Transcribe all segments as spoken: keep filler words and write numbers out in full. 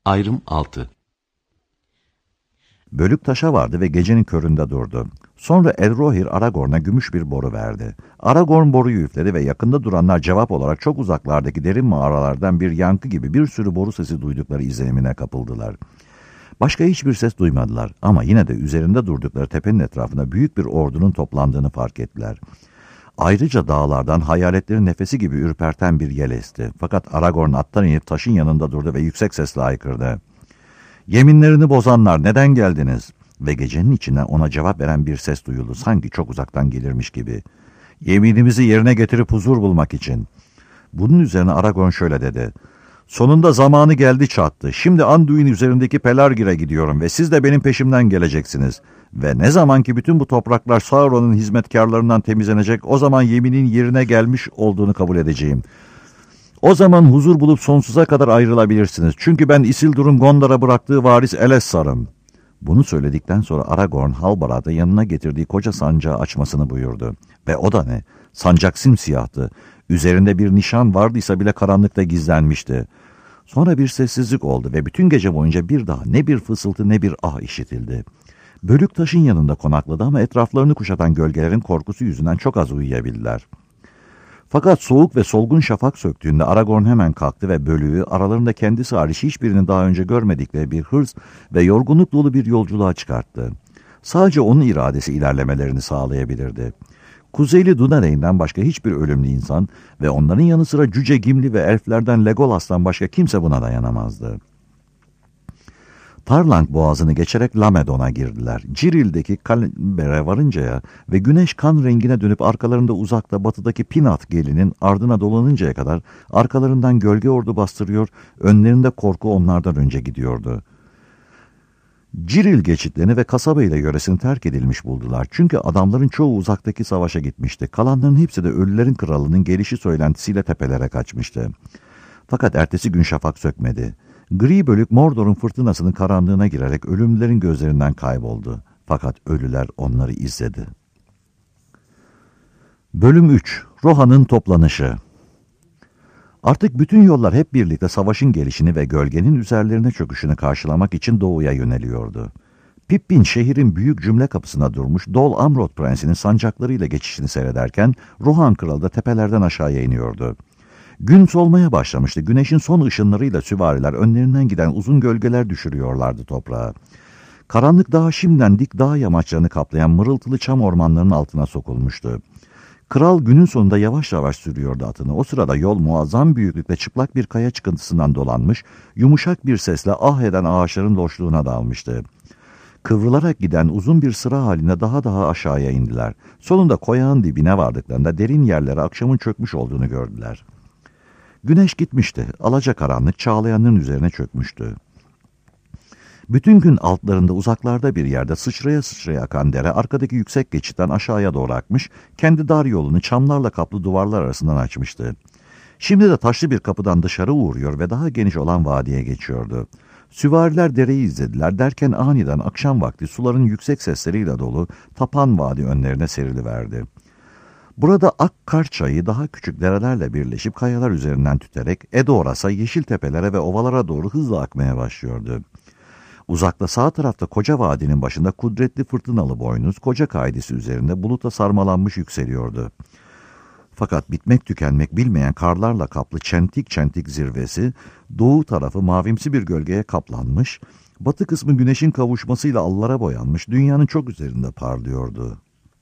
Ayrım altı. Bölük taşa vardı ve gecenin köründe durdu. Sonra Elrohir Aragorn'a gümüş bir boru verdi. Aragorn boruyu üfledi ve yakında duranlar cevap olarak çok uzaklardaki derin mağaralardan bir yankı gibi bir sürü boru sesi duydukları izlenimine kapıldılar. Başka hiçbir ses duymadılar ama yine de üzerinde durdukları tepenin etrafında büyük bir ordunun toplandığını fark ettiler. Ayrıca dağlardan hayaletlerin nefesi gibi ürperten bir yel esti. Fakat Aragorn attan inip taşın yanında durdu ve yüksek sesle haykırdı. "Yeminlerini bozanlar, neden geldiniz?" Ve gecenin içinden ona cevap veren bir ses duyuldu, sanki çok uzaktan gelirmiş gibi. "Yeminimizi yerine getirip huzur bulmak için." Bunun üzerine Aragorn şöyle dedi. "Sonunda zamanı geldi çattı. Şimdi Anduin üzerindeki Pelargir'e gidiyorum ve siz de benim peşimden geleceksiniz. Ve ne zaman ki bütün bu topraklar Sauron'un hizmetkarlarından temizlenecek, o zaman yeminin yerine gelmiş olduğunu kabul edeceğim. O zaman huzur bulup sonsuza kadar ayrılabilirsiniz. Çünkü ben Isildur'un Gondor'a bıraktığı varis Elessar'ım." Bunu söyledikten sonra Aragorn Halbarada yanına getirdiği koca sancağı açmasını buyurdu. Ve o da ne? Sancak simsiyahtı. Üzerinde bir nişan vardıysa bile karanlıkta gizlenmişti. Sonra bir sessizlik oldu ve bütün gece boyunca bir daha ne bir fısıltı ne bir ah işitildi. Bölük taşın yanında konakladı ama etraflarını kuşatan gölgelerin korkusu yüzünden çok az uyuyabildiler. Fakat soğuk ve solgun şafak söktüğünde Aragorn hemen kalktı ve bölüğü aralarında kendisi hariç hiçbirini daha önce görmedikleri bir hırs ve yorgunluk dolu bir yolculuğa çıkarttı. Sadece onun iradesi ilerlemelerini sağlayabilirdi. Kuzeyli Dunedain'den başka hiçbir ölümlü insan ve onların yanı sıra Cüce Gimli ve elflerden Legolas'tan başka kimse buna dayanamazdı. Tarlang boğazını geçerek Lamedon'a girdiler. Ciril'deki Kalimber'e varıncaya ve güneş kan rengine dönüp arkalarında uzakta batıdaki Pinath gelinin ardına dolanıncaya kadar arkalarından gölge ordu bastırıyor, önlerinde korku onlardan önce gidiyordu. Ciril geçitlerini ve kasaba ile yöresini terk edilmiş buldular. Çünkü adamların çoğu uzaktaki savaşa gitmişti. Kalanların hepsi de ölülerin kralının gelişi söylentisiyle tepelere kaçmıştı. Fakat ertesi gün şafak sökmedi. Gri bölük Mordor'un fırtınasının karanlığına girerek ölümlülerin gözlerinden kayboldu. Fakat ölüler onları izledi. Bölüm üç. Rohan'ın toplanışı. Artık bütün yollar hep birlikte savaşın gelişini ve gölgenin üzerlerine çöküşünü karşılamak için doğuya yöneliyordu. Pippin şehrin büyük cümle kapısına durmuş, Dol Amroth prensinin sancaklarıyla geçişini seyrederken Rohan kralı da tepelerden aşağıya iniyordu. Gün solmaya başlamıştı. Güneşin son ışınlarıyla süvariler önlerinden giden uzun gölgeler düşürüyorlardı toprağa. Karanlık daha şimdiden dik dağ yamaçlarını kaplayan mırıltılı çam ormanlarının altına sokulmuştu. Kral günün sonunda yavaş yavaş sürüyordu atını. O sırada yol muazzam büyüklükte çıplak bir kaya çıkıntısından dolanmış, yumuşak bir sesle ah eden ağaçların loşluğuna dalmıştı. Kıvrılarak giden uzun bir sıra halinde daha daha aşağıya indiler. Sonunda koyağın dibine vardıklarında derin yerlere akşamın çökmüş olduğunu gördüler. Güneş gitmişti. Alacakaranlık çağlayanların üzerine çökmüştü. Bütün gün altlarında uzaklarda bir yerde sıçraya sıçraya akan dere arkadaki yüksek geçitten aşağıya doğru akmış, kendi dar yolunu çamlarla kaplı duvarlar arasından açmıştı. Şimdi de taşlı bir kapıdan dışarı uğruyor ve daha geniş olan vadiye geçiyordu. Süvariler dereyi izlediler derken aniden akşam vakti suların yüksek sesleriyle dolu tapan vadi önlerine seriliverdi. Burada Akkar çayı daha küçük derelerle birleşip kayalar üzerinden tüterek Edoras'a, yeşil tepelere ve ovalara doğru hızla akmaya başlıyordu. Uzakta sağ tarafta koca vadinin başında kudretli fırtınalı boynuz, koca kaidesi üzerinde buluta sarmalanmış yükseliyordu. Fakat bitmek tükenmek bilmeyen karlarla kaplı çentik çentik zirvesi, doğu tarafı mavimsi bir gölgeye kaplanmış, batı kısmı güneşin kavuşmasıyla allara boyanmış, dünyanın çok üzerinde parlıyordu.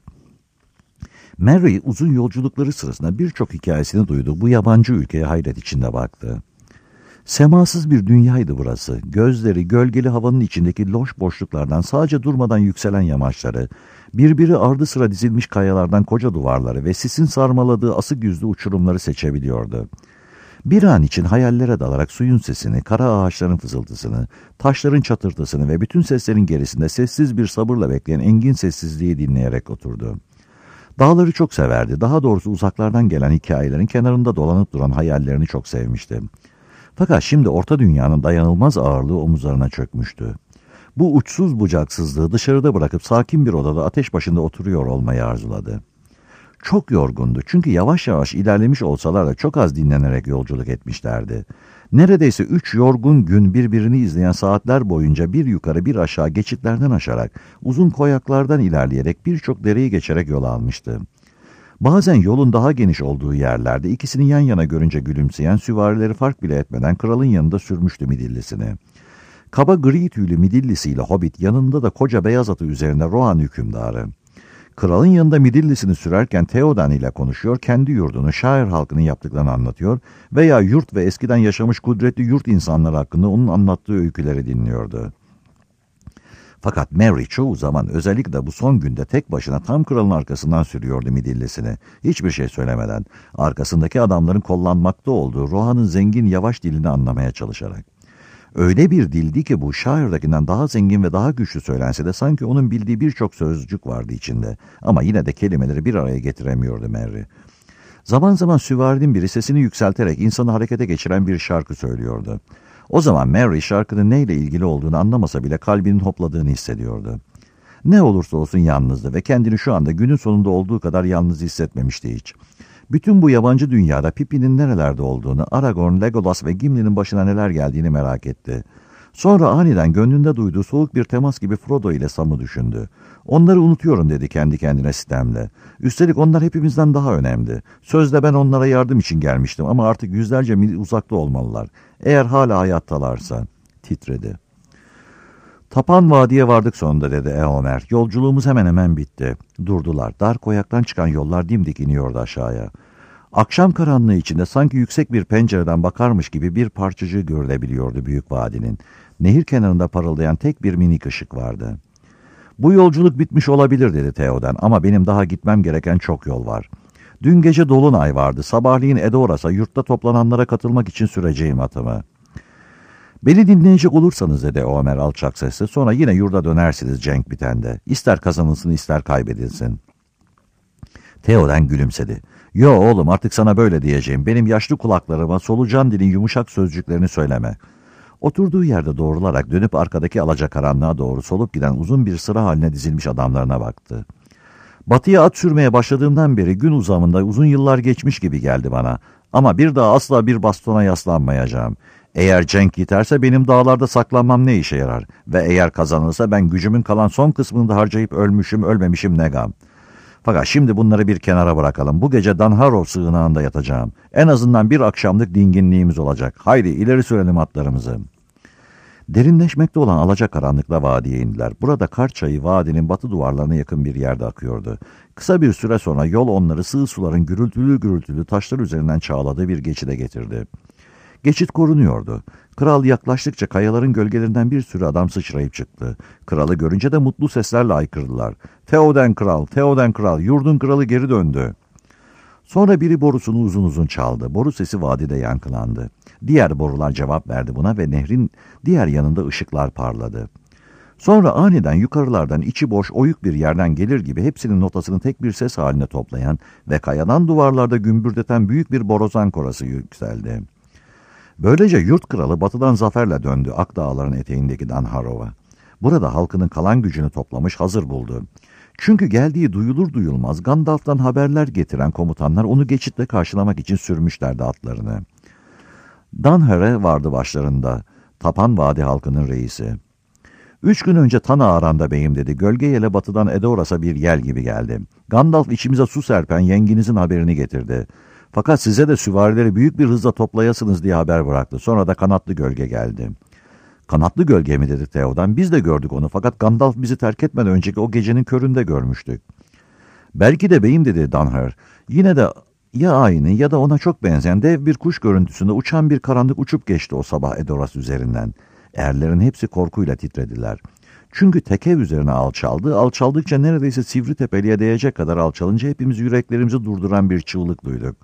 Merry uzun yolculukları sırasında birçok hikayesini duydu. Bu yabancı ülkeye hayret içinde baktı. Semasız bir dünyaydı burası. Gözleri gölgeli havanın içindeki loş boşluklardan sadece durmadan yükselen yamaçları, birbiri ardı sıra dizilmiş kayalardan koca duvarları ve sisin sarmaladığı asık yüzlü uçurumları seçebiliyordu. Bir an için hayallere dalarak suyun sesini, kara ağaçların fısıltısını, taşların çatırtısını ve bütün seslerin gerisinde sessiz bir sabırla bekleyen engin sessizliği dinleyerek oturdu. Dağları çok severdi. Daha doğrusu uzaklardan gelen hikayelerin kenarında dolanıp duran hayallerini çok sevmişti. Fakat şimdi orta dünyanın dayanılmaz ağırlığı omuzlarına çökmüştü. Bu uçsuz bucaksızlığı dışarıda bırakıp sakin bir odada ateş başında oturuyor olmayı arzuladı. Çok yorgundu çünkü yavaş yavaş ilerlemiş olsalar da çok az dinlenerek yolculuk etmişlerdi. Neredeyse üç yorgun gün birbirini izleyen saatler boyunca bir yukarı bir aşağı geçitlerden aşarak, uzun koyaklardan ilerleyerek birçok dereyi geçerek yol almıştı. Bazen yolun daha geniş olduğu yerlerde ikisini yan yana görünce gülümseyen süvarileri fark bile etmeden kralın yanında sürmüştü midillisini. Kaba gri tüylü midillisiyle Hobbit, yanında da koca beyaz atı üzerinde Rohan hükümdarı. Kralın yanında midillisini sürerken Theoden ile konuşuyor, kendi yurdunu, şair halkının yaptıklarını anlatıyor veya yurt ve eskiden yaşamış kudretli yurt insanları hakkında onun anlattığı öyküleri dinliyordu. Fakat Merry çoğu zaman, özellikle de bu son günde, tek başına tam kralın arkasından sürüyordu midillisini. Hiçbir şey söylemeden, arkasındaki adamların kollanmakta olduğu Rohan'ın zengin yavaş dilini anlamaya çalışarak. Öyle bir dildi ki bu, şairdakinden daha zengin ve daha güçlü söylense de sanki onun bildiği birçok sözcük vardı içinde. Ama yine de kelimeleri bir araya getiremiyordu Merry. Zaman zaman süvarinin biri sesini yükselterek insanı harekete geçiren bir şarkı söylüyordu. O zaman Merry şarkının neyle ilgili olduğunu anlamasa bile kalbinin hopladığını hissediyordu. Ne olursa olsun yalnızdı ve kendini şu anda günün sonunda olduğu kadar yalnız hissetmemişti hiç. Bütün bu yabancı dünyada Pippin'in nerelerde olduğunu, Aragorn, Legolas ve Gimli'nin başına neler geldiğini merak etti. Sonra aniden gönlünde duyduğu soğuk bir temas gibi Frodo ile Sam'ı düşündü. Onları unutuyorum dedi kendi kendine sitemle. Üstelik onlar hepimizden daha önemli. Sözde ben onlara yardım için gelmiştim ama artık yüzlerce mil uzakta olmalılar. Eğer hala hayattalarsa. Titredi. Tapan Vadi'ye vardık sonunda dedi Eomer. Yolculuğumuz hemen hemen bitti. Durdular. Dar koyaktan çıkan yollar dimdik iniyordu aşağıya. Akşam karanlığı içinde sanki yüksek bir pencereden bakarmış gibi bir parçacığı görülebiliyordu büyük vadinin. Nehir kenarında parıldayan tek bir minik ışık vardı. Bu yolculuk bitmiş olabilir dedi Theoden, ama benim daha gitmem gereken çok yol var. Dün gece dolunay vardı. Sabahleyin Edoras yurtta toplananlara katılmak için süreceğim atımı. Beni dinleyecek olursanız dedi Eomer alçak sesle, sonra yine yurda dönersiniz cenk bitende. İster kazanılsın ister kaybedilsin. Theoden gülümsedi. Yo oğlum, artık sana böyle diyeceğim. Benim yaşlı kulaklarıma solucan dilin yumuşak sözcüklerini söyleme. Oturduğu yerde doğrularak dönüp arkadaki alacakaranlığa doğru solup giden uzun bir sıra haline dizilmiş adamlarına baktı. Batıya at sürmeye başladığımdan beri gün uzamında uzun yıllar geçmiş gibi geldi bana. Ama bir daha asla bir bastona yaslanmayacağım. Eğer cenk yiterse benim dağlarda saklanmam ne işe yarar? Ve eğer kazanılırsa ben gücümün kalan son kısmını da harcayıp ölmüşüm ölmemişim ne gam. Fakat şimdi bunları bir kenara bırakalım. Bu gece Dunharrow sığınağında yatacağım. En azından bir akşamlık dinginliğimiz olacak. Haydi ileri sürelim atlarımızı. Derinleşmekte olan alacakaranlıkla vadiye indiler. Burada kar çayı vadinin batı duvarlarına yakın bir yerde akıyordu. Kısa bir süre sonra yol onları sığ suların gürültülü gürültülü taşlar üzerinden çağladığı bir geçide getirdi. Geçit korunuyordu. Kral yaklaştıkça kayaların gölgelerinden bir sürü adam sıçrayıp çıktı. Kralı görünce de mutlu seslerle haykırdılar. Theoden kral, Theoden kral, yurdun kralı geri döndü. Sonra biri borusunu uzun uzun çaldı. Boru sesi vadide yankılandı. Diğer borular cevap verdi buna ve nehrin diğer yanında ışıklar parladı. Sonra aniden yukarılardan içi boş oyuk bir yerden gelir gibi hepsinin notasını tek bir ses haline toplayan ve kayadan duvarlarda gümbürdeten büyük bir borazan korası yükseldi. Böylece yurt kralı batıdan zaferle döndü Ak Dağların eteğindeki Dunharrow'a. Burada halkının kalan gücünü toplamış hazır buldu. Çünkü geldiği duyulur duyulmaz Gandalf'tan haberler getiren komutanlar onu geçitle karşılamak için sürmüşlerdi atlarını. Dunharre vardı başlarında, Tapan Vadi halkının reisi. Üç gün önce Tana Aran'da beyim dedi, gölge yele batıdan Edoras'a bir yel gibi geldi. Gandalf içimize su serpen yenginizin haberini getirdi. Fakat size de süvarileri büyük bir hızla toplayasınız diye haber bıraktı. Sonra da kanatlı gölge geldi. Kanatlı gölge mi dedi Theoden. Biz de gördük onu fakat Gandalf bizi terk etmeden önceki o gecenin köründe görmüştük. Belki de beyim dedi Dunher. Yine de ya aynı ya da ona çok benzeyen dev bir kuş görüntüsünde uçan bir karanlık uçup geçti o sabah Edoras üzerinden. Erlerin hepsi korkuyla titrediler. Çünkü tekev üzerine alçaldı. Alçaldıkça neredeyse sivri tepeliğe değecek kadar alçalınca hepimiz yüreklerimizi durduran bir çığlık duyduk.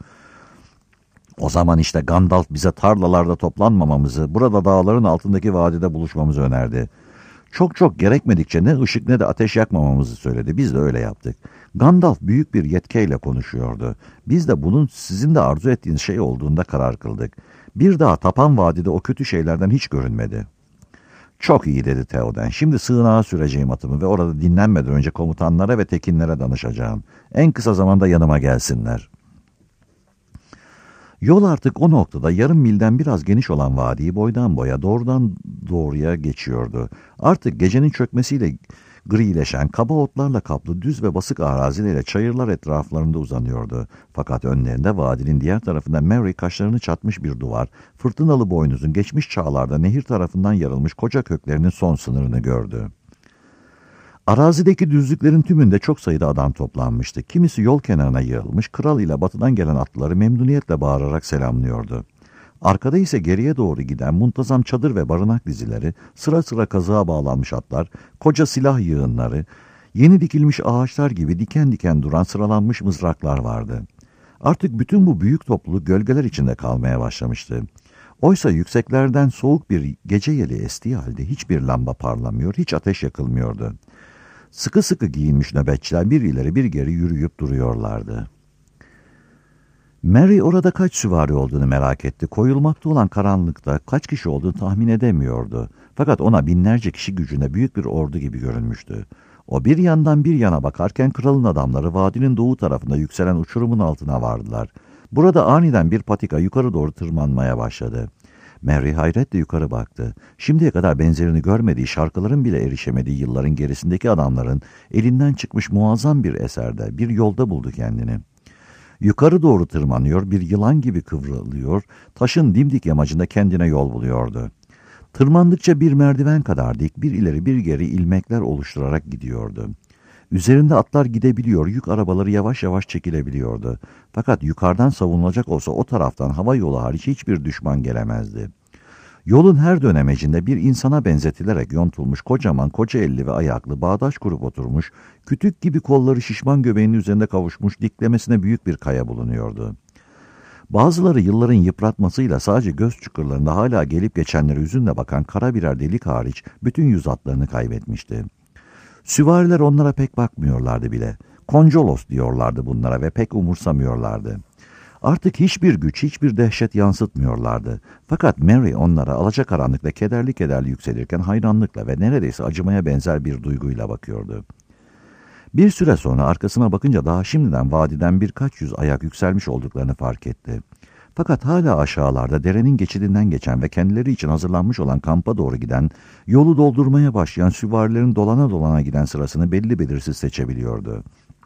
O zaman işte Gandalf bize tarlalarda toplanmamamızı, burada dağların altındaki vadide buluşmamızı önerdi. Çok çok gerekmedikçe ne ışık ne de ateş yakmamamızı söyledi. Biz de öyle yaptık. Gandalf büyük bir yetkiyle konuşuyordu. Biz de bunun sizin de arzu ettiğiniz şey olduğunda karar kıldık. Bir daha Tapan Vadi'de o kötü şeylerden hiç görünmedi. Çok iyi dedi Theoden. Şimdi sığınağa süreceğim atımı ve orada dinlenmeden önce komutanlara ve tekinlere danışacağım. En kısa zamanda yanıma gelsinler. Yol artık o noktada yarım milden biraz geniş olan vadiyi boydan boya doğrudan doğruya geçiyordu. Artık gecenin çökmesiyle grileşen, kaba otlarla kaplı düz ve basık arazilerle çayırlar etraflarında uzanıyordu. Fakat önlerinde vadinin diğer tarafında Mary kaşlarını çatmış bir duvar, fırtınalı boynuzun geçmiş çağlarda nehir tarafından yarılmış koca köklerinin son sınırını gördü. Arazideki düzlüklerin tümünde çok sayıda adam toplanmıştı. Kimisi yol kenarına yığılmış, kral ile batıdan gelen atlıları memnuniyetle bağırarak selamlıyordu. Arkada ise geriye doğru giden muntazam çadır ve barınak dizileri, sıra sıra kazığa bağlanmış atlar, koca silah yığınları, yeni dikilmiş ağaçlar gibi diken diken duran sıralanmış mızraklar vardı. Artık bütün bu büyük topluluk gölgeler içinde kalmaya başlamıştı. Oysa yükseklerden soğuk bir gece yeli estiği halde hiçbir lamba parlamıyor, hiç ateş yakılmıyordu. Sıkı sıkı giyinmiş nöbetçiler bir ileri bir geri yürüyüp duruyorlardı. Mary orada kaç süvari olduğunu merak etti. Koyulmakta olan karanlıkta kaç kişi olduğunu tahmin edemiyordu. Fakat ona binlerce kişi gücünde büyük bir ordu gibi görünmüştü. O bir yandan bir yana bakarken kralın adamları vadinin doğu tarafında yükselen uçurumun altına vardılar. Burada aniden bir patika yukarı doğru tırmanmaya başladı. Mary hayretle yukarı baktı. Şimdiye kadar benzerini görmediği, şarkıların bile erişemediği yılların gerisindeki adamların elinden çıkmış muazzam bir eserde, bir yolda buldu kendini. Yukarı doğru tırmanıyor, bir yılan gibi kıvrılıyor, taşın dimdik yamacında kendine yol buluyordu. Tırmandıkça bir merdiven kadar dik, bir ileri bir geri ilmekler oluşturarak gidiyordu. Üzerinde atlar gidebiliyor, yük arabaları yavaş yavaş çekilebiliyordu. Fakat yukarıdan savunulacak olsa o taraftan hava yolu hariç hiçbir düşman gelemezdi. Yolun her dönemecinde bir insana benzetilerek yontulmuş kocaman koca elli ve ayaklı bağdaş kurup oturmuş, kütük gibi kolları şişman göbeğinin üzerinde kavuşmuş diklemesine büyük bir kaya bulunuyordu. Bazıları yılların yıpratmasıyla sadece göz çukurlarında hala gelip geçenlere hüzünle bakan kara birer delik hariç bütün yüz hatlarını kaybetmişti. Süvariler onlara pek bakmıyorlardı bile. Koncolos diyorlardı bunlara ve pek umursamıyorlardı. Artık hiçbir güç, hiçbir dehşet yansıtmıyorlardı. Fakat Mary onlara alacakaranlıkta kederli kederli yükselirken hayranlıkla ve neredeyse acımaya benzer bir duyguyla bakıyordu. Bir süre sonra arkasına bakınca daha şimdiden vadiden birkaç yüz ayak yükselmiş olduklarını fark etti. Fakat hala aşağılarda derenin geçidinden geçen ve kendileri için hazırlanmış olan kampa doğru giden, yolu doldurmaya başlayan süvarilerin dolana dolana giden sırasını belli belirsiz seçebiliyordu.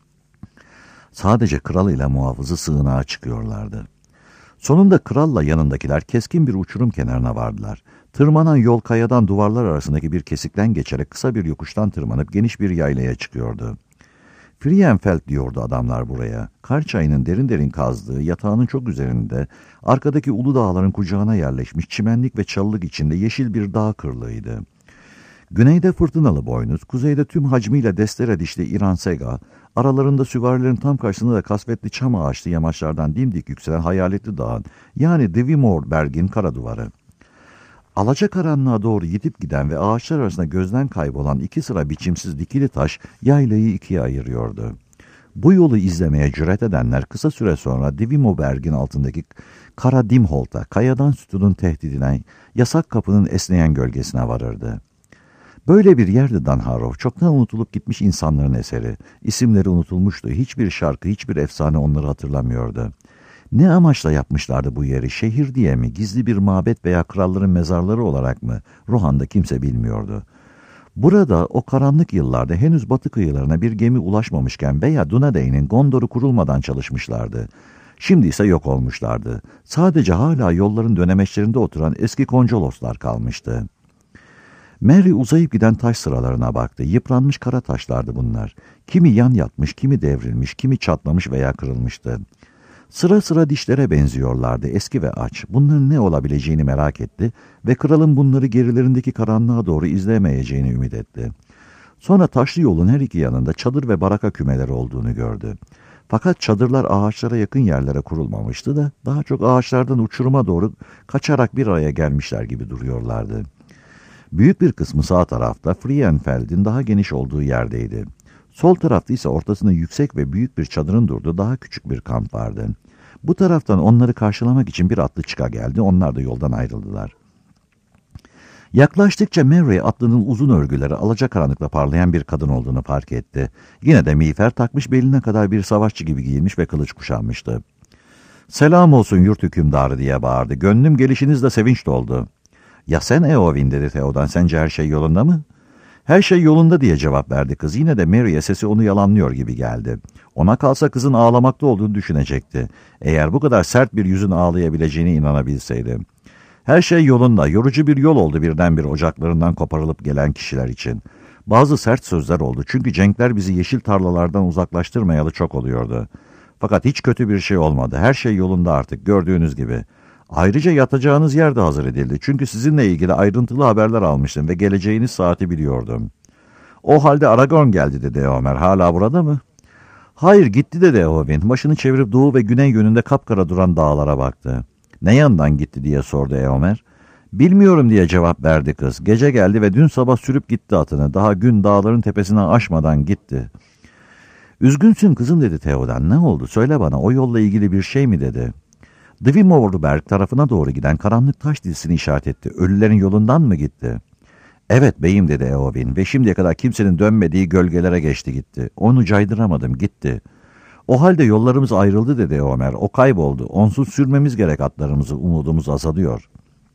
Sadece kralıyla muhafızı sığınağa çıkıyorlardı. Sonunda kralla yanındakiler keskin bir uçurum kenarına vardılar. Tırmanan yol kayadan duvarlar arasındaki bir kesikten geçerek kısa bir yokuştan tırmanıp geniş bir yaylaya çıkıyordu. Frienfeld diyordu adamlar buraya. Kar çayının derin derin kazdığı yatağının çok üzerinde, arkadaki ulu dağların kucağına yerleşmiş çimenlik ve çalılık içinde yeşil bir dağ kırlığıydı. Güneyde fırtınalı boynuz, kuzeyde tüm hacmiyle destere dişli İran Sega, aralarında süvarilerin tam karşısında da kasvetli çam ağaçlı yamaçlardan dimdik yükselen hayaletli dağın, yani Divimore Berg'in kara duvarı. Alacakaranlığa doğru yitip giden ve ağaçlar arasında gözden kaybolan iki sıra biçimsiz dikili taş yaylayı ikiye ayırıyordu. Bu yolu izlemeye cüret edenler kısa süre sonra Divimoberg'in altındaki Kara Dimholt'a, kayadan sütunun tehdidine, yasak kapının esneyen gölgesine varırdı. Böyle bir yerdi Danharov, çoktan unutulup gitmiş insanların eseri. İsimleri unutulmuştu, hiçbir şarkı, hiçbir efsane onları hatırlamıyordu. Ne amaçla yapmışlardı bu yeri, şehir diye mi, gizli bir mabet veya kralların mezarları olarak mı, Rohan'da kimse bilmiyordu. Burada o karanlık yıllarda henüz batı kıyılarına bir gemi ulaşmamışken veya Dunadey'nin Gondor'u kurulmadan çalışmışlardı. Şimdi ise yok olmuşlardı. Sadece hala yolların dönemeçlerinde oturan eski koncoloslar kalmıştı. Mary uzayıp giden taş sıralarına baktı. Yıpranmış kara taşlardı bunlar. Kimi yan yatmış, kimi devrilmiş, kimi çatlamış veya kırılmıştı. Sıra sıra dişlere benziyorlardı, eski ve aç. Bunların ne olabileceğini merak etti ve kralın bunları gerilerindeki karanlığa doğru izlemeyeceğini ümit etti. Sonra taşlı yolun her iki yanında çadır ve baraka kümeleri olduğunu gördü. Fakat çadırlar ağaçlara yakın yerlere kurulmamıştı da daha çok ağaçlardan uçuruma doğru kaçarak bir araya gelmişler gibi duruyorlardı. Büyük bir kısmı sağ tarafta Frienfeld'in daha geniş olduğu yerdeydi. Sol tarafta ise ortasında yüksek ve büyük bir çadırın durduğu daha küçük bir kamp vardı. Bu taraftan onları karşılamak için bir atlı çıka geldi, onlar da yoldan ayrıldılar. Yaklaştıkça Mary atlının uzun örgüleri alacakaranlıkla parlayan bir kadın olduğunu fark etti. Yine de miğfer takmış, beline kadar bir savaşçı gibi giyinmiş ve kılıç kuşanmıştı. Selam olsun yurt hükümdarı diye bağırdı. Gönlüm gelişinizle sevinç doldu. Ya sen Eowyn dedi Theoden, sence her şey yolunda mı? Her şey yolunda diye cevap verdi kız. Yine de Merry'e sesi onu yalanlıyor gibi geldi. Ona kalsa kızın ağlamakta olduğunu düşünecekti. Eğer bu kadar sert bir yüzün ağlayabileceğine inanabilseydi. Her şey yolunda. Yorucu bir yol oldu birdenbire ocaklarından koparılıp gelen kişiler için. Bazı sert sözler oldu. Çünkü cenkler bizi yeşil tarlalardan uzaklaştırmayalı çok oluyordu. Fakat hiç kötü bir şey olmadı. Her şey yolunda artık gördüğünüz gibi. Ayrıca yatacağınız yer de hazır edildi. Çünkü sizinle ilgili ayrıntılı haberler almıştım ve geleceğiniz saati biliyordum. O halde Aragorn geldi dedi Eomer. Hala burada mı? Hayır gitti dedi Eowyn. Başını çevirip doğu ve güney yönünde kapkara duran dağlara baktı. Ne yandan gitti diye sordu Eomer. Bilmiyorum diye cevap verdi kız. Gece geldi ve dün sabah sürüp gitti atını. Daha gün dağların tepesine aşmadan gitti. Üzgünsün kızım dedi Theoden. Ne oldu? Söyle bana, o yolla ilgili bir şey mi dedi. Dwemoorberg tarafına doğru giden karanlık taş dizisini işaret etti. Ölülerin yolundan mı gitti? Evet beyim dedi Eowyn ve şimdiye kadar kimsenin dönmediği gölgelere geçti gitti. Onu caydıramadım, gitti. O halde yollarımız ayrıldı dedi Eomer. O kayboldu. Onsuz sürmemiz gerek atlarımızı, umudumuz azalıyor.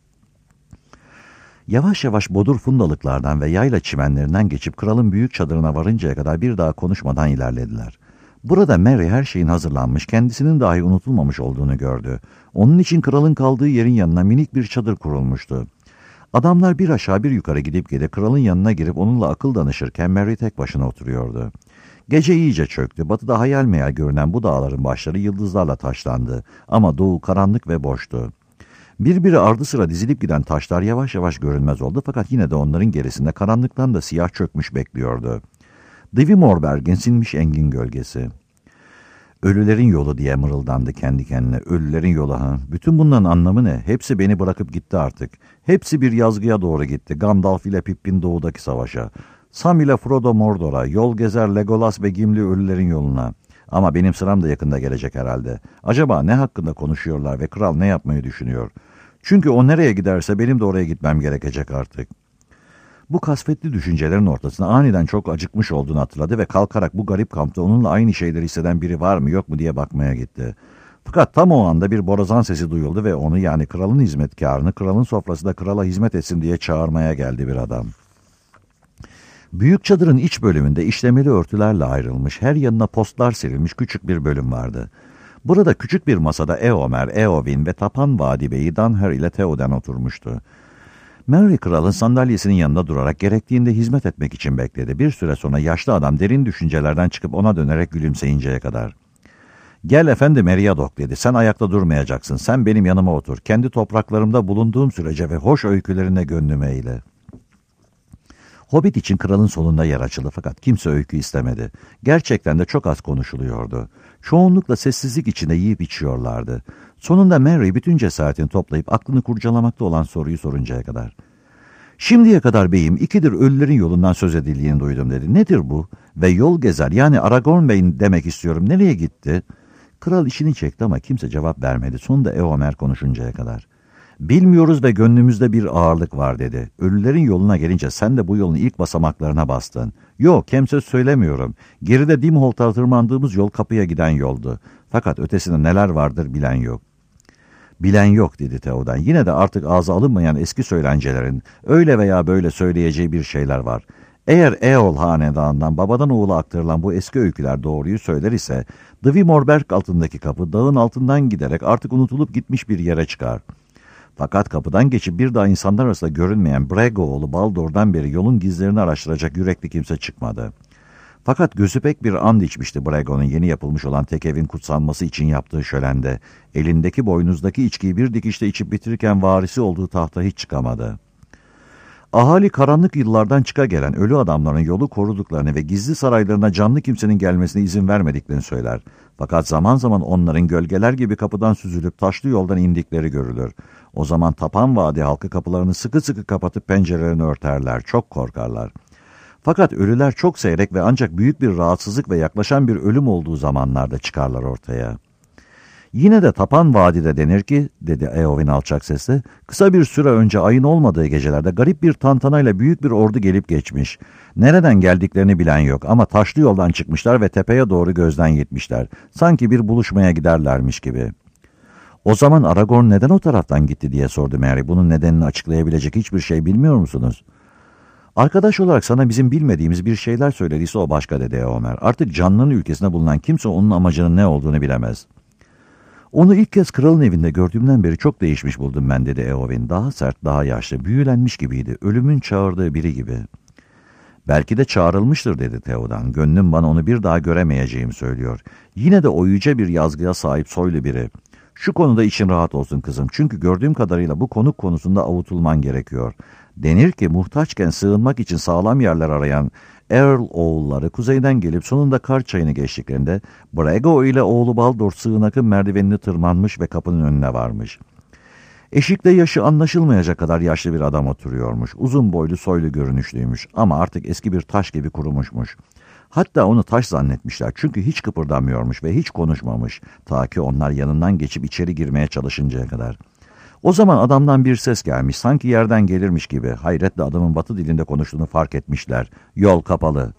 Yavaş yavaş bodur fundalıklardan ve yayla çimenlerinden geçip kralın büyük çadırına varıncaya kadar bir daha konuşmadan ilerlediler. Burada Merry her şeyin hazırlanmış, kendisinin dahi unutulmamış olduğunu gördü. Onun için kralın kaldığı yerin yanına minik bir çadır kurulmuştu. Adamlar bir aşağı bir yukarı gidip gide kralın yanına girip onunla akıl danışırken Merry tek başına oturuyordu. Gece iyice çöktü. Batıda hayal meyal görünen bu dağların başları yıldızlarla taşlandı. Ama doğu karanlık ve boştu. Birbiri ardı sıra dizilip giden taşlar yavaş yavaş görünmez oldu fakat yine de onların gerisinde karanlıktan da siyah çökmüş bekliyordu. Dwemoorberg'in sinmiş engin gölgesi. Ölülerin yolu diye mırıldandı kendi kendine. Ölülerin yolu ha. Bütün bunların anlamı ne? Hepsi beni bırakıp gitti artık. Hepsi bir yazgıya doğru gitti. Gandalf ile Pippin doğudaki savaşa. Sam ile Frodo Mordor'a. Yol gezer Legolas ve Gimli ölülerin yoluna. Ama benim sıram da yakında gelecek herhalde. Acaba ne hakkında konuşuyorlar ve kral ne yapmayı düşünüyor? Çünkü o nereye giderse benim de oraya gitmem gerekecek artık. Bu kasvetli düşüncelerin ortasına aniden çok acıkmış olduğunu hatırladı ve kalkarak bu garip kampta onunla aynı şeyleri hisseden biri var mı yok mu diye bakmaya gitti. Fakat tam o anda bir borazan sesi duyuldu ve onu, yani kralın hizmetkarını, kralın sofrasında krala hizmet etsin diye çağırmaya geldi bir adam. Büyük çadırın iç bölümünde işlemeli örtülerle ayrılmış, her yanına postlar serilmiş küçük bir bölüm vardı. Burada küçük bir masada Eomer, Eowyn ve Tapan Vadi Bey'i Dunher ile Theoden oturmuştu. Merry kralın sandalyesinin yanında durarak gerektiğinde hizmet etmek için bekledi. Bir süre sonra yaşlı adam derin düşüncelerden çıkıp ona dönerek gülümseyinceye kadar. Gel efendi Meriadoc dedi. Sen ayakta durmayacaksın. Sen benim yanıma otur. Kendi topraklarımda bulunduğum sürece ve hoş öykülerine gönlümü eyle. Hobbit için kralın solunda yer açıldı fakat kimse öykü istemedi. Gerçekten de çok az konuşuluyordu. Çoğunlukla sessizlik içinde yiyip içiyorlardı. Sonunda Merry bütün cesaretini toplayıp aklını kurcalamakta olan soruyu soruncaya kadar. Şimdiye kadar beyim ikidir ölülerin yolundan söz edildiğini duydum dedi. Nedir bu? Ve yol gezer, yani Aragorn Bey'in demek istiyorum. Nereye gitti? Kral işini çekti ama kimse cevap vermedi. Sonunda Eomer konuşuncaya kadar. Bilmiyoruz ve gönlümüzde bir ağırlık var dedi. Ölülerin yoluna gelince sen de bu yolun ilk basamaklarına bastın. Yok, kimse söylemiyorum. Geride Dimholt'a tırmandığımız yol kapıya giden yoldu. Fakat ötesinde neler vardır bilen yok. Bilen yok dedi Theoden. Yine de artık ağza alınmayan eski söylencelerin öyle veya böyle söyleyeceği bir şeyler var. Eğer Eol hanedanından babadan oğula aktarılan bu eski öyküler doğruyu söyler ise Dwemoorberg altındaki kapı dağın altından giderek artık unutulup gitmiş bir yere çıkar. Fakat kapıdan geçip bir daha insanlar arasında görünmeyen Brego oğlu Baldor'dan beri yolun gizlerini araştıracak yürekli kimse çıkmadı. Fakat gözü pek bir and içmişti Brego'nun yeni yapılmış olan tek evin kutsanması için yaptığı şölende. Elindeki boynuzdaki içkiyi bir dikişte içip bitirirken varisi olduğu tahta hiç çıkamadı. Ahali karanlık yıllardan çıka gelen ölü adamların yolu koruduklarını ve gizli saraylarına canlı kimsenin gelmesine izin vermediklerini söyler. Fakat zaman zaman onların gölgeler gibi kapıdan süzülüp taşlı yoldan indikleri görülür. O zaman Tapan Vadi halkı kapılarını sıkı sıkı kapatıp pencerelerini örterler, çok korkarlar. Fakat ölüler çok seyrek ve ancak büyük bir rahatsızlık ve yaklaşan bir ölüm olduğu zamanlarda çıkarlar ortaya. Yine de Tapan Vadi'de denir ki, dedi Eowyn alçak sesle, kısa bir süre önce ayın olmadığı gecelerde garip bir tantanayla büyük bir ordu gelip geçmiş. Nereden geldiklerini bilen yok ama taşlı yoldan çıkmışlar ve tepeye doğru gözden gitmişler. Sanki bir buluşmaya giderlermiş gibi. O zaman Aragorn neden o taraftan gitti diye sordu Merry. Bunun nedenini açıklayabilecek hiçbir şey bilmiyor musunuz? Arkadaş olarak sana bizim bilmediğimiz bir şeyler söylediyse o başka dedi Eomer. Artık canlının ülkesinde bulunan kimse onun amacının ne olduğunu bilemez. Onu ilk kez kralın evinde gördüğümden beri çok değişmiş buldum ben dedi Eowyn. Daha sert, daha yaşlı, büyülenmiş gibiydi. Ölümün çağırdığı biri gibi. Belki de çağrılmıştır dedi Theoden. Gönlüm bana onu bir daha göremeyeceğimi söylüyor. Yine de o yüce bir yazgıya sahip soylu biri. Şu konuda için rahat olsun kızım. Çünkü gördüğüm kadarıyla bu konuk konusunda avutulman gerekiyor. Denir ki muhtaçken sığınmak için sağlam yerler arayan Earl oğulları kuzeyden gelip sonunda kar çayını geçtiklerinde Brago ile oğlu Baldur sığınakın merdivenini tırmanmış ve kapının önüne varmış. Eşikte yaşı anlaşılmayacak kadar yaşlı bir adam oturuyormuş. Uzun boylu soylu görünüşlüymüş ama artık eski bir taş gibi kurumuşmuş. Hatta onu taş zannetmişler çünkü hiç kıpırdamıyormuş ve hiç konuşmamış ta ki onlar yanından geçip içeri girmeye çalışıncaya kadar. O zaman adamdan bir ses gelmiş, sanki yerden gelirmiş gibi. Hayretle adamın batı dilinde konuştuğunu fark etmişler. Yol kapalı.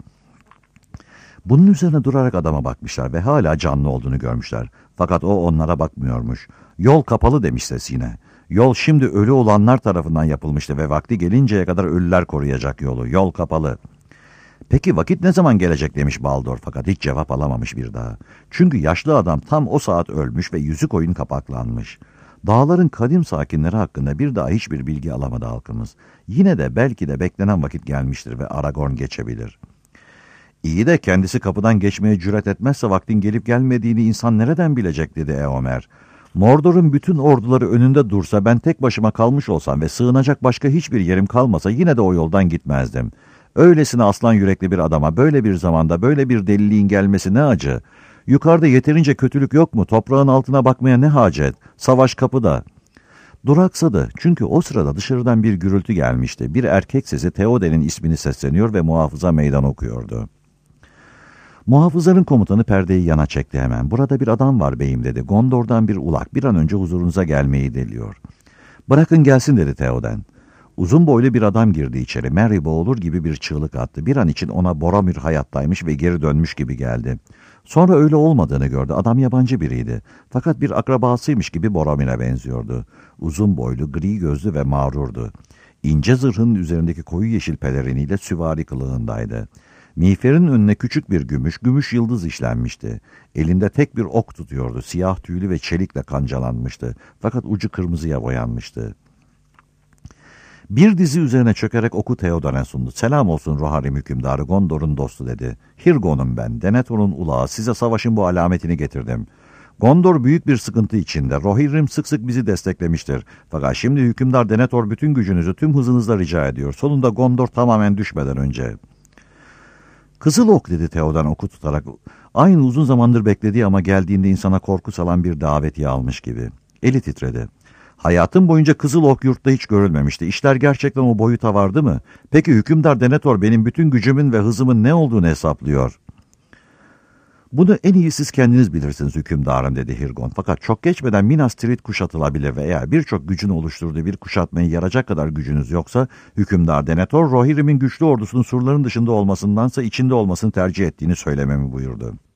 Bunun üzerine durarak adama bakmışlar ve hala canlı olduğunu görmüşler. Fakat o onlara bakmıyormuş. Yol kapalı demiş ses yine. Yol şimdi ölü olanlar tarafından yapılmıştı ve vakti gelinceye kadar ölüler koruyacak yolu. Yol kapalı. Peki vakit ne zaman gelecek demiş Baldur fakat hiç cevap alamamış bir daha. Çünkü yaşlı adam tam o saat ölmüş ve yüzü koyun kapaklanmış. Dağların kadim sakinleri hakkında bir daha hiçbir bilgi alamadı halkımız. Yine de belki de beklenen vakit gelmiştir ve Aragorn geçebilir. İyi de kendisi kapıdan geçmeye cüret etmezse vaktin gelip gelmediğini insan nereden bilecek dedi Eomer. Mordor'un bütün orduları önünde dursa ben tek başıma kalmış olsam ve sığınacak başka hiçbir yerim kalmasa yine de o yoldan gitmezdim. Öylesine aslan yürekli bir adama böyle bir zamanda böyle bir deliliğin gelmesi ne acı. Yukarıda yeterince kötülük yok mu? Toprağın altına bakmaya ne hacet? Savaş kapıda. Duraksadı çünkü o sırada dışarıdan bir gürültü gelmişti. Bir erkek sesi Theoden'in ismini sesleniyor ve muhafıza meydan okuyordu. Muhafızların komutanı perdeyi yana çekti hemen. Burada bir adam var beyim dedi. Gondor'dan bir ulak bir an önce huzurunuza gelmeyi diliyor. Bırakın gelsin dedi Theoden. Uzun boylu bir adam girdi içeri. Merry boğulur gibi bir çığlık attı. Bir an için ona Boromir hayattaymış ve geri dönmüş gibi geldi. Sonra öyle olmadığını gördü. Adam yabancı biriydi. Fakat bir akrabasıymış gibi Boromir'e benziyordu. Uzun boylu, gri gözlü ve mağrurdu. İnce zırhının üzerindeki koyu yeşil peleriniyle süvari kılığındaydı. Miğferin önüne küçük bir gümüş, gümüş yıldız işlenmişti. Elinde tek bir ok tutuyordu. Siyah tüylü ve çelikle kancalanmıştı. Fakat ucu kırmızıya boyanmıştı. Bir dizi üzerine çökerek oku Theoden'e sundu. Selam olsun Rohirrim hükümdarı, Gondor'un dostu dedi. Hirgon'um ben, Denethor'un ulağı, size savaşın bu alametini getirdim. Gondor büyük bir sıkıntı içinde. Rohirrim sık sık bizi desteklemiştir. Fakat şimdi hükümdar Denethor bütün gücünüzü tüm hızınızla rica ediyor. Sonunda Gondor tamamen düşmeden önce. Kızıl ok dedi Theoden oku tutarak. Aynı uzun zamandır beklediği ama geldiğinde insana korku salan bir davetiye almış gibi. Eli titredi. Hayatım boyunca kızıl ok yurtta hiç görülmemişti. İşler gerçekten o boyuta vardı mı? Peki hükümdar Denethor benim bütün gücümün ve hızımın ne olduğunu hesaplıyor. Bunu en iyi siz kendiniz bilirsiniz hükümdarım dedi Hirgon. Fakat çok geçmeden Minas Tirith kuşatılabilir ve eğer birçok gücün oluşturduğu bir kuşatmayı yaracak kadar gücünüz yoksa hükümdar Denethor Rohirrim'in güçlü ordusunun surların dışında olmasındansa içinde olmasını tercih ettiğini söylememi buyurdu.